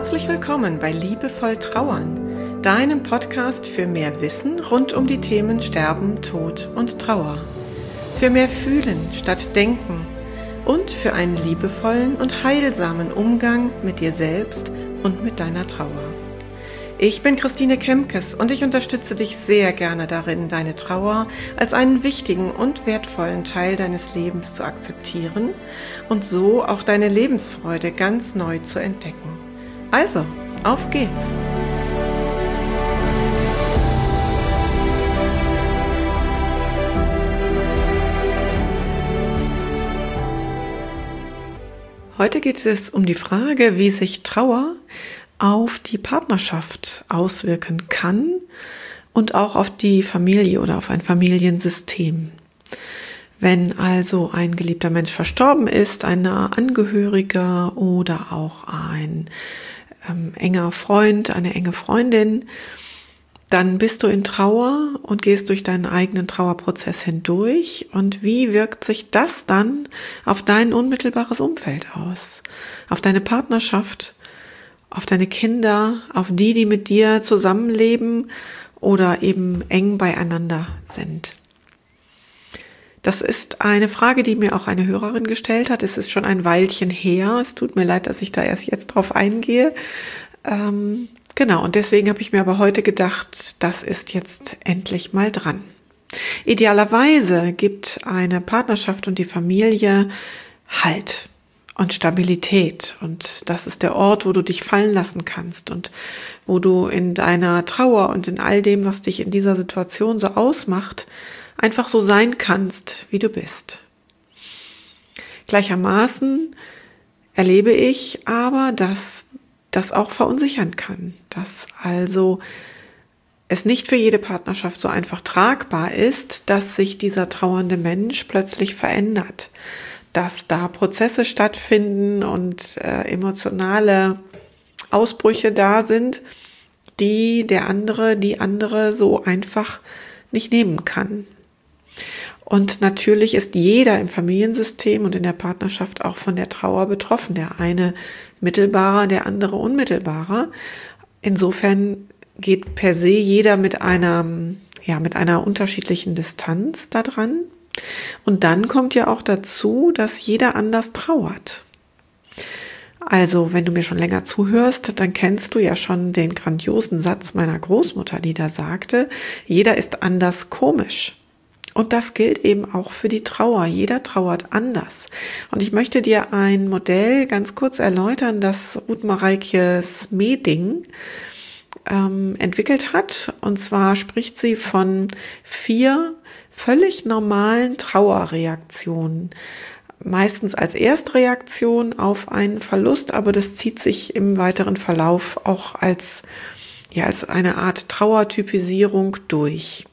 Herzlich willkommen bei Liebevoll Trauern, deinem Podcast für mehr Wissen rund um die Themen Sterben, Tod und Trauer. Für mehr Fühlen statt Denken und für einen liebevollen und heilsamen Umgang mit dir selbst und mit deiner Trauer. Ich bin Christine Kemkes und ich unterstütze dich sehr gerne darin, deine Trauer als einen wichtigen und wertvollen Teil deines Lebens zu akzeptieren und so auch deine Lebensfreude ganz neu zu entdecken. Also, auf geht's! Heute geht es um die Frage, wie sich Trauer auf die Partnerschaft auswirken kann und auch auf die Familie oder auf ein Familiensystem. Wenn also ein geliebter Mensch verstorben ist, ein naher Angehöriger oder auch ein enger Freund, eine enge Freundin, dann bist du in Trauer und gehst durch deinen eigenen Trauerprozess hindurch. Und wie wirkt sich das dann auf dein unmittelbares Umfeld aus? Auf deine Partnerschaft, auf deine Kinder, auf die mit dir zusammenleben oder eben eng beieinander sind? Das ist eine Frage, die mir auch eine Hörerin gestellt hat. Es ist schon ein Weilchen her. Es tut mir leid, dass ich da erst jetzt drauf eingehe. Genau, und deswegen habe ich mir aber heute gedacht, das ist jetzt endlich mal dran. Idealerweise gibt eine Partnerschaft und die Familie Halt und Stabilität. Und das ist der Ort, wo du dich fallen lassen kannst und wo du in deiner Trauer und in all dem, was dich in dieser Situation so ausmacht, einfach so sein kannst, wie du bist. Gleichermaßen erlebe ich aber, dass das auch verunsichern kann, dass also es nicht für jede Partnerschaft so einfach tragbar ist, dass sich dieser trauernde Mensch plötzlich verändert, dass da Prozesse stattfinden und emotionale Ausbrüche da sind, die die andere so einfach nicht nehmen kann. Und natürlich ist jeder im Familiensystem und in der Partnerschaft auch von der Trauer betroffen. Der eine mittelbarer, der andere unmittelbarer. Insofern geht per se jeder mit einer unterschiedlichen Distanz da dran. Und dann kommt ja auch dazu, dass jeder anders trauert. Also, wenn du mir schon länger zuhörst, dann kennst du ja schon den grandiosen Satz meiner Großmutter, die da sagte, jeder ist anders komisch. Und das gilt eben auch für die Trauer. Jeder trauert anders. Und ich möchte dir ein Modell ganz kurz erläutern, das Ruth Mareike Smeding entwickelt hat. Und zwar spricht sie von 4 völlig normalen Trauerreaktionen. Meistens als Erstreaktion auf einen Verlust, aber das zieht sich im weiteren Verlauf auch als eine Art Trauertypisierung durch.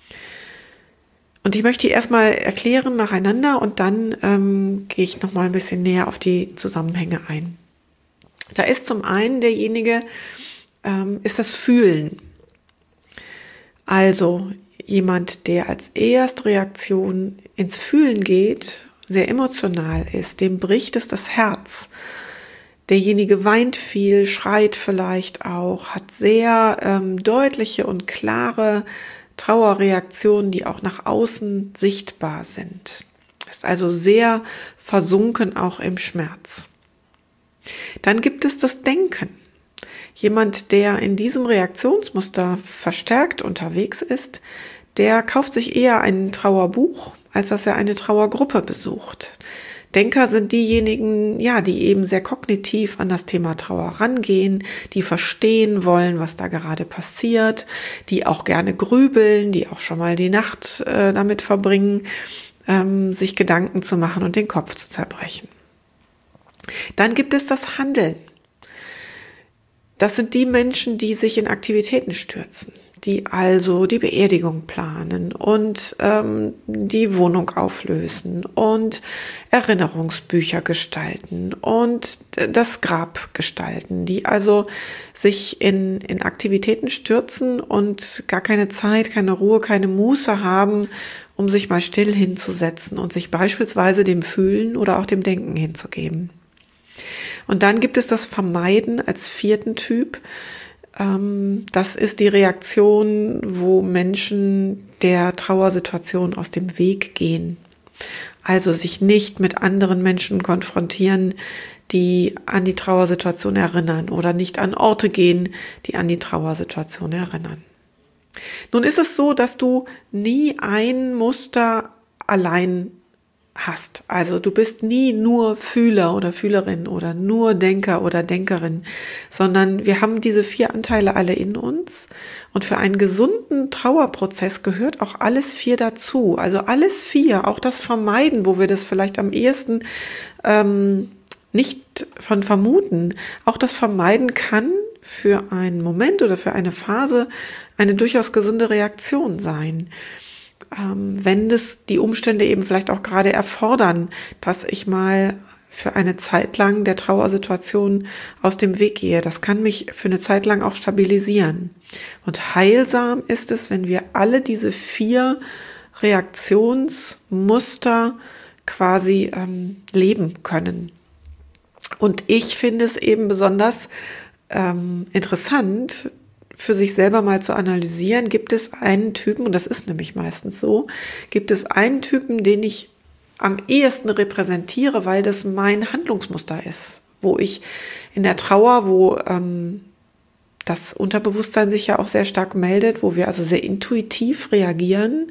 Und ich möchte die erstmal erklären nacheinander und dann gehe ich nochmal ein bisschen näher auf die Zusammenhänge ein. Da ist zum einen derjenige, ist das Fühlen. Also jemand, der als Erstreaktion ins Fühlen geht, sehr emotional ist, dem bricht es das Herz. Derjenige weint viel, schreit vielleicht auch, hat sehr deutliche und klare Trauerreaktionen, die auch nach außen sichtbar sind. Ist also sehr versunken auch im Schmerz. Dann gibt es das Denken. Jemand, der in diesem Reaktionsmuster verstärkt unterwegs ist, der kauft sich eher ein Trauerbuch, als dass er eine Trauergruppe besucht. Denker sind diejenigen, die eben sehr kognitiv an das Thema Trauer rangehen, die verstehen wollen, was da gerade passiert, die auch gerne grübeln, die auch schon mal die Nacht damit verbringen, sich Gedanken zu machen und den Kopf zu zerbrechen. Dann gibt es das Handeln. Das sind die Menschen, die sich in Aktivitäten stürzen, die also die Beerdigung planen und die Wohnung auflösen und Erinnerungsbücher gestalten und das Grab gestalten, die also sich in Aktivitäten stürzen und gar keine Zeit, keine Ruhe, keine Muße haben, um sich mal still hinzusetzen und sich beispielsweise dem Fühlen oder auch dem Denken hinzugeben. Und dann gibt es das Vermeiden als vierten Typ. Das ist die Reaktion, wo Menschen der Trauersituation aus dem Weg gehen. Also sich nicht mit anderen Menschen konfrontieren, die an die Trauersituation erinnern oder nicht an Orte gehen, die an die Trauersituation erinnern. Nun ist es so, dass du nie ein Muster allein hast. Also du bist nie nur Fühler oder Fühlerin oder nur Denker oder Denkerin, sondern wir haben diese 4 Anteile alle in uns und für einen gesunden Trauerprozess gehört auch alles 4 dazu. Also alles 4, auch das Vermeiden, wo wir das vielleicht am ehesten nicht von vermuten, auch das Vermeiden kann für einen Moment oder für eine Phase eine durchaus gesunde Reaktion sein. Wenn das die Umstände eben vielleicht auch gerade erfordern, dass ich mal für eine Zeit lang der Trauersituation aus dem Weg gehe. Das kann mich für eine Zeit lang auch stabilisieren. Und heilsam ist es, wenn wir alle diese 4 Reaktionsmuster quasi leben können. Und ich finde es eben besonders interessant, für sich selber mal zu analysieren, gibt es einen Typen, und das ist nämlich meistens so, gibt es einen Typen, den ich am ehesten repräsentiere, weil das mein Handlungsmuster ist, wo ich in der Trauer, wo das Unterbewusstsein sich ja auch sehr stark meldet, wo wir also sehr intuitiv reagieren,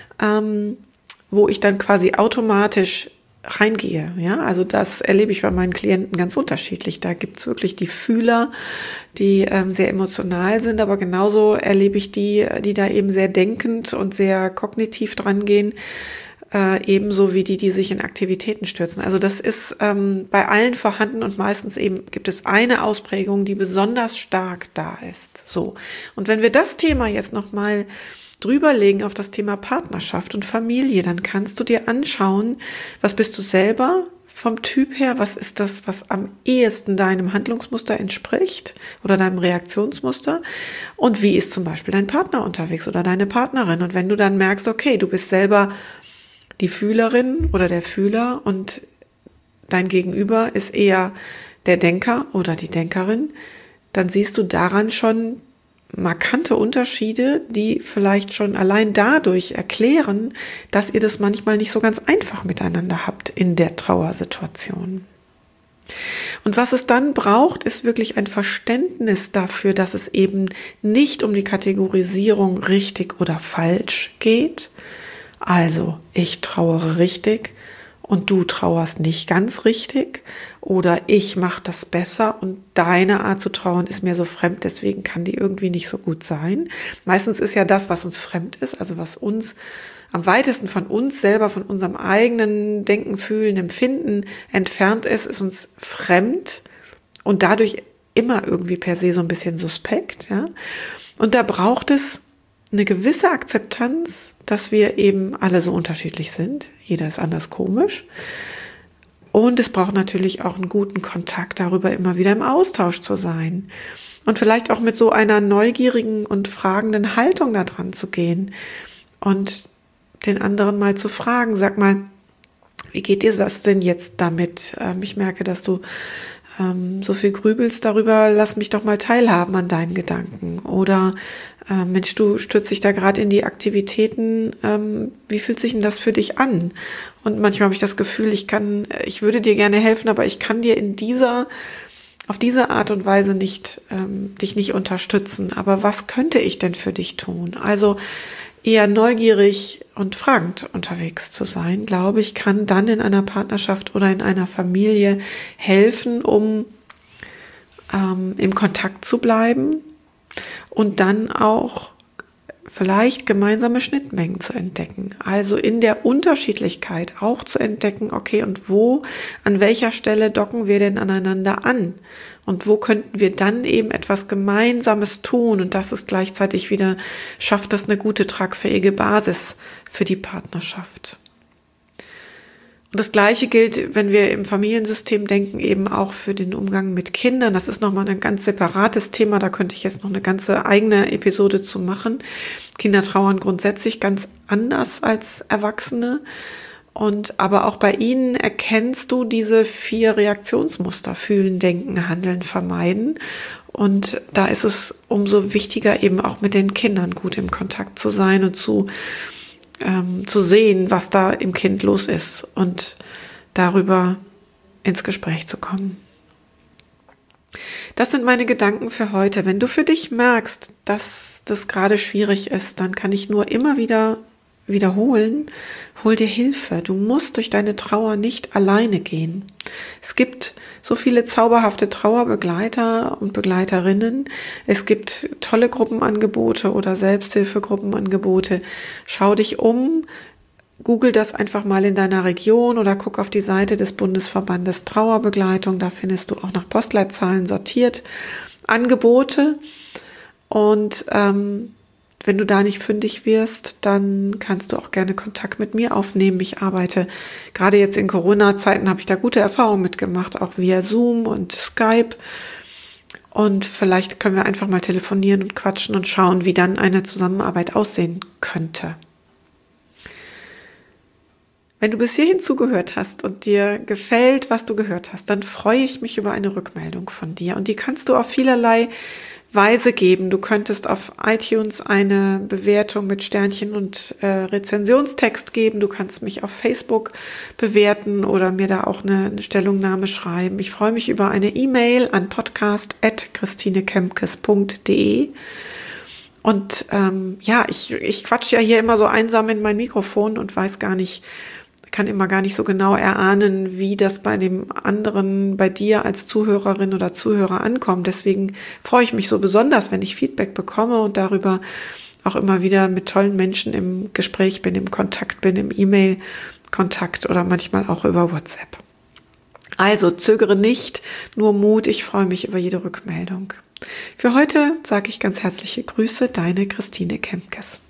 wo ich dann quasi automatisch reingehe. Ja, also das erlebe ich bei meinen Klienten ganz unterschiedlich. Da gibt es wirklich die Fühler, die sehr emotional sind, aber genauso erlebe ich die da eben sehr denkend und sehr kognitiv dran gehen, ebenso wie die sich in Aktivitäten stürzen. Also das ist bei allen vorhanden und meistens eben gibt es eine Ausprägung, die besonders stark da ist. So. Und wenn wir das Thema jetzt nochmal drüberlegen auf das Thema Partnerschaft und Familie, dann kannst du dir anschauen, was bist du selber vom Typ her, was ist das, was am ehesten deinem Handlungsmuster entspricht oder deinem Reaktionsmuster und wie ist zum Beispiel dein Partner unterwegs oder deine Partnerin. Und wenn du dann merkst, okay, du bist selber die Fühlerin oder der Fühler und dein Gegenüber ist eher der Denker oder die Denkerin, dann siehst du daran schon markante Unterschiede, die vielleicht schon allein dadurch erklären, dass ihr das manchmal nicht so ganz einfach miteinander habt in der Trauersituation. Und was es dann braucht, ist wirklich ein Verständnis dafür, dass es eben nicht um die Kategorisierung richtig oder falsch geht. Also, ich trauere richtig und du trauerst nicht ganz richtig oder ich mache das besser und deine Art zu trauern ist mir so fremd, deswegen kann die irgendwie nicht so gut sein. Meistens ist ja das, was uns fremd ist, also was uns am weitesten von uns selber, von unserem eigenen Denken, Fühlen, Empfinden entfernt ist uns fremd und dadurch immer irgendwie per se so ein bisschen suspekt. Ja? Und da braucht es eine gewisse Akzeptanz, dass wir eben alle so unterschiedlich sind. Jeder ist anders komisch. Und es braucht natürlich auch einen guten Kontakt darüber, immer wieder im Austausch zu sein. Und vielleicht auch mit so einer neugierigen und fragenden Haltung da dran zu gehen. Und den anderen mal zu fragen, sag mal, wie geht dir das denn jetzt damit? Ich merke, dass du so viel grübelst darüber, lass mich doch mal teilhaben an deinen Gedanken. Oder Mensch, du stürzt dich da gerade in die Aktivitäten, wie fühlt sich denn das für dich an? Und manchmal habe ich das Gefühl, ich würde dir gerne helfen, aber ich kann dir auf diese Art und Weise dich nicht unterstützen. Aber was könnte ich denn für dich tun? Also eher neugierig und fragend unterwegs zu sein, glaube ich, kann dann in einer Partnerschaft oder in einer Familie helfen, um im Kontakt zu bleiben und dann auch vielleicht gemeinsame Schnittmengen zu entdecken. Also in der Unterschiedlichkeit auch zu entdecken, okay, und an welcher Stelle docken wir denn aneinander an? Und wo könnten wir dann eben etwas Gemeinsames tun? Und das ist gleichzeitig wieder, schafft das eine gute, tragfähige Basis für die Partnerschaft. Und das Gleiche gilt, wenn wir im Familiensystem denken, eben auch für den Umgang mit Kindern. Das ist nochmal ein ganz separates Thema. Da könnte ich jetzt noch eine ganze eigene Episode zu machen. Kinder trauern grundsätzlich ganz anders als Erwachsene. Aber auch bei ihnen erkennst du diese 4 Reaktionsmuster: fühlen, denken, handeln, vermeiden. Und da ist es umso wichtiger, eben auch mit den Kindern gut im Kontakt zu sein und zu sehen, was da im Kind los ist und darüber ins Gespräch zu kommen. Das sind meine Gedanken für heute. Wenn du für dich merkst, dass das gerade schwierig ist, dann kann ich nur immer wieder wiederholen: hol dir Hilfe. Du musst durch deine Trauer nicht alleine gehen. Es gibt so viele zauberhafte Trauerbegleiter und Begleiterinnen. Es gibt tolle Gruppenangebote oder Selbsthilfegruppenangebote. Schau dich um. Google das einfach mal in deiner Region oder guck auf die Seite des Bundesverbandes Trauerbegleitung. Da findest du auch nach Postleitzahlen sortiert Angebote. Und wenn du da nicht fündig wirst, dann kannst du auch gerne Kontakt mit mir aufnehmen. Ich arbeite gerade jetzt in Corona-Zeiten, habe ich da gute Erfahrungen mitgemacht, auch via Zoom und Skype. Und vielleicht können wir einfach mal telefonieren und quatschen und schauen, wie dann eine Zusammenarbeit aussehen könnte. Wenn du bis hierhin zugehört hast und dir gefällt, was du gehört hast, dann freue ich mich über eine Rückmeldung von dir. Und die kannst du auf vielerlei Weise geben. Du könntest auf iTunes eine Bewertung mit Sternchen und Rezensionstext geben. Du kannst mich auf Facebook bewerten oder mir da auch eine Stellungnahme schreiben. Ich freue mich über eine E-Mail an podcast@christinekemkes.de. Und ich quatsche ja hier immer so einsam in mein Mikrofon und kann immer gar nicht so genau erahnen, wie das bei dem anderen, bei dir als Zuhörerin oder Zuhörer ankommt. Deswegen freue ich mich so besonders, wenn ich Feedback bekomme und darüber auch immer wieder mit tollen Menschen im Gespräch bin, im Kontakt bin, im E-Mail-Kontakt oder manchmal auch über WhatsApp. Also zögere nicht, nur Mut. Ich freue mich über jede Rückmeldung. Für heute sage ich ganz herzliche Grüße, deine Christine Kemkes.